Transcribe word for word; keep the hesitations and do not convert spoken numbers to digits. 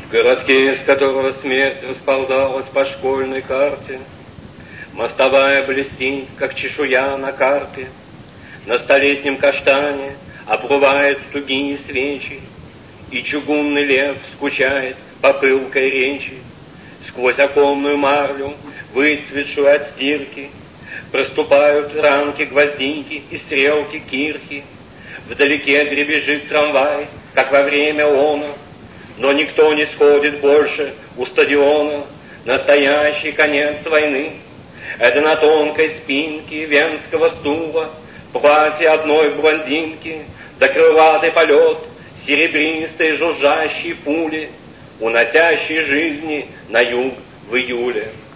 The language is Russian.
В городке, из которого смерть расползалась по школьной карте, мостовая блестит, как чешуя на карпе, на столетнем каштане обрубает тугие свечи, и чугунный лев скучает по пылкой речи. Сквозь оконную марлю, выцветшую от стирки, проступают рамки гвоздики и стрелки кирхи. Вдалеке дребезжит трамвай, как во время она, но никто не сходит больше у стадиона. Настоящий конец войны — это на тонкой спинке венского стула платье одной блондинки, да крылатый полет серебристой жужжащей пули, уносящей жизни на юг в июле.